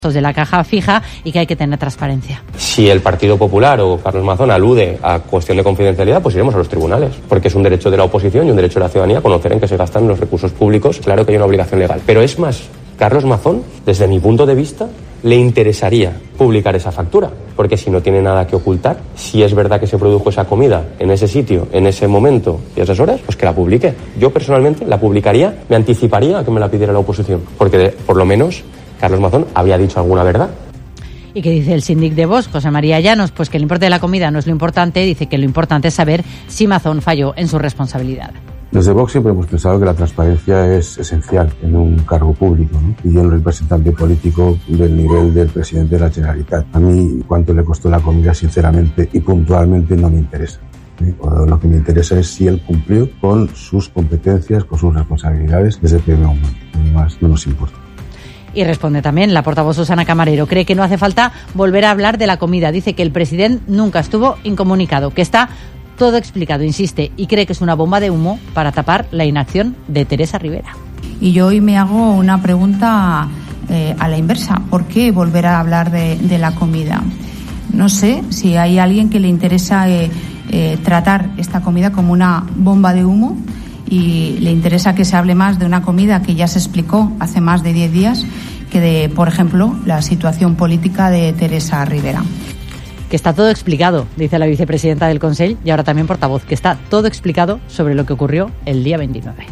de la caja fija y que hay que tener transparencia. Si el Partido Popular o Carlos Mazón alude a cuestión de confidencialidad, pues iremos a los tribunales, porque es un derecho de la oposición y un derecho de la ciudadanía conocer en qué se gastan los recursos públicos. Claro que hay una obligación legal, pero es más, Carlos Mazón, desde mi punto de vista, le interesaría publicar esa factura, porque si no tiene nada que ocultar, si es verdad que se produjo esa comida en ese sitio, en ese momento y a esas horas, pues que la publique. Yo personalmente la publicaría, me anticiparía a que me la pidiera la oposición, porque por lo menos Carlos Mazón habría dicho alguna verdad. ¿Y qué dice el síndic de Vox, José María Llanos? Pues que el importe de la comida no es lo importante, dice que lo importante es saber si Mazón falló en su responsabilidad. Desde Vox siempre hemos pensado que la transparencia es esencial en un cargo público, ¿no? Y yo, en representante político del nivel del presidente de la Generalitat. A mí, cuánto le costó la comida, sinceramente y puntualmente, no me interesa. Lo que me interesa es si él cumplió con sus competencias, con sus responsabilidades desde el primer momento. Además, no nos importa. Y responde también la portavoz Susana Camarero. Cree que no hace falta volver a hablar de la comida. Dice que el presidente nunca estuvo incomunicado, que está todo explicado, insiste, y cree que es una bomba de humo para tapar la inacción de Teresa Rivera. Y yo hoy me hago una pregunta a la inversa. ¿Por qué volver a hablar de la comida? No sé si hay alguien que le interesa tratar esta comida como una bomba de humo y le interesa que se hable más de una comida que ya se explicó hace más de 10 días que de, por ejemplo, la situación política de Teresa Rivera. Que está todo explicado, dice la vicepresidenta del Consell y ahora también portavoz, que está todo explicado sobre lo que ocurrió el día 29.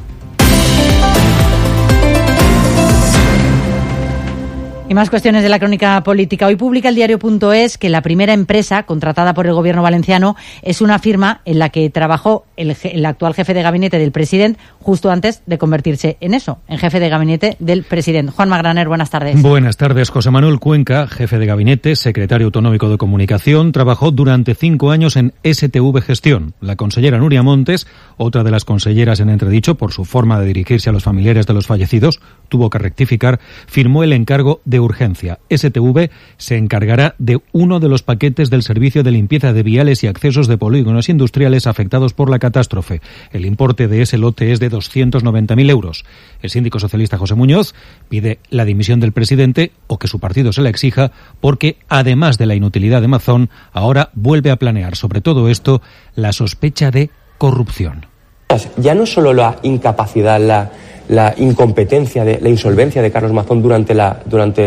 Y más cuestiones de la crónica política. Hoy publica el diario.es que la primera empresa contratada por el gobierno valenciano es una firma en la que trabajó el actual jefe de gabinete del presidente justo antes de convertirse en eso, en jefe de gabinete del presidente. Juan Magraner, buenas tardes. Buenas tardes. José Manuel Cuenca, jefe de gabinete, secretario autonómico de comunicación, trabajó durante 5 años en STV Gestión. La consellera Nuria Montes, otra de las conselleras en entredicho por su forma de dirigirse a los familiares de los fallecidos, tuvo que rectificar, firmó el encargo de urgencia. STV se encargará de uno de los paquetes del servicio de limpieza de viales y accesos de polígonos industriales afectados por la catástrofe. El importe de ese lote es de 290.000 euros. El síndico socialista José Muñoz pide la dimisión del presidente o que su partido se la exija porque, además de la inutilidad de Mazón, ahora vuelve a planear sobre todo esto la sospecha de corrupción. Ya no solo la incapacidad, la incompetencia, la insolvencia de Carlos Mazón durante la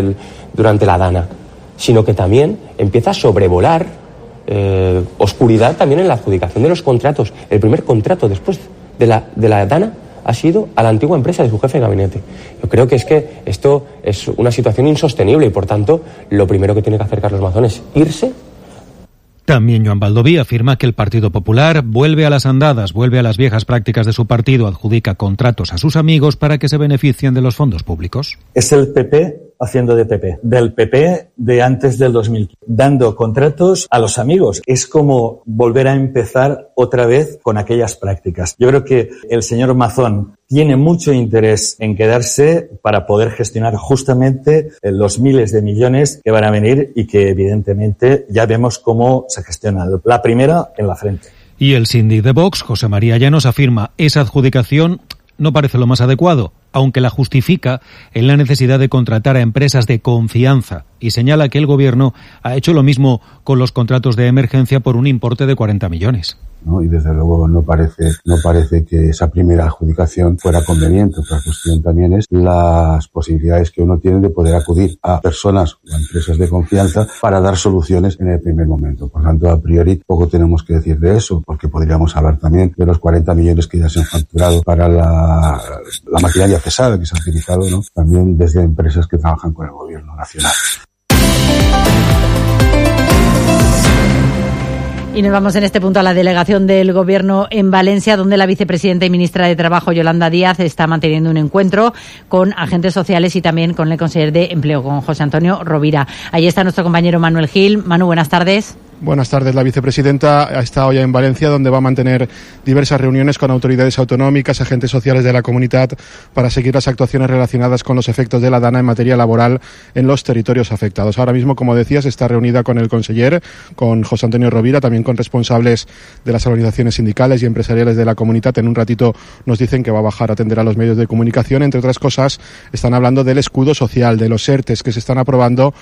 Dana, sino que también empieza a sobrevolar oscuridad también en la adjudicación de los contratos. El primer contrato después de la Dana ha sido a la antigua empresa de su jefe de gabinete. Yo creo que esto es una situación insostenible y, por tanto, lo primero que tiene que hacer Carlos Mazón es irse. También Joan Baldoví afirma que el Partido Popular vuelve a las andadas, vuelve a las viejas prácticas de su partido, adjudica contratos a sus amigos para que se beneficien de los fondos públicos. Es el PP haciendo de PP, del PP de antes del 2015, dando contratos a los amigos. Es como volver a empezar otra vez con aquellas prácticas. Yo creo que el señor Mazón tiene mucho interés en quedarse para poder gestionar justamente los miles de millones que van a venir y que evidentemente ya vemos cómo se gestiona. La primera en la frente. Y el síndic de Vox, José María Llanos, afirma esa adjudicación no parece lo más adecuado, aunque la justifica en la necesidad de contratar a empresas de confianza y señala que el gobierno ha hecho lo mismo con los contratos de emergencia por un importe de 40 millones. ¿No? Y desde luego no parece que esa primera adjudicación fuera conveniente. Otra cuestión también es las posibilidades que uno tiene de poder acudir a personas o a empresas de confianza para dar soluciones en el primer momento. Por tanto, a priori poco tenemos que decir de eso, porque podríamos hablar también de los 40 millones que ya se han facturado para la maquinaria pesada que se ha utilizado, ¿no? También desde empresas que trabajan con el gobierno nacional. Y nos vamos en este punto a la delegación del Gobierno en Valencia, donde la vicepresidenta y ministra de Trabajo, Yolanda Díaz, está manteniendo un encuentro con agentes sociales y también con el consejero de Empleo, con José Antonio Rovira. Allí está nuestro compañero Manuel Gil. Manu, buenas tardes. Buenas tardes. La vicepresidenta ha estado ya en Valencia, donde va a mantener diversas reuniones con autoridades autonómicas, agentes sociales de la comunidad, para seguir las actuaciones relacionadas con los efectos de la DANA en materia laboral en los territorios afectados. Ahora mismo, como decías, está reunida con el conseller, con José Antonio Rovira, también con responsables de las organizaciones sindicales y empresariales de la comunidad. En un ratito nos dicen que va a bajar a atender a los medios de comunicación. Entre otras cosas, están hablando del escudo social, de los ERTEs que se están aprobando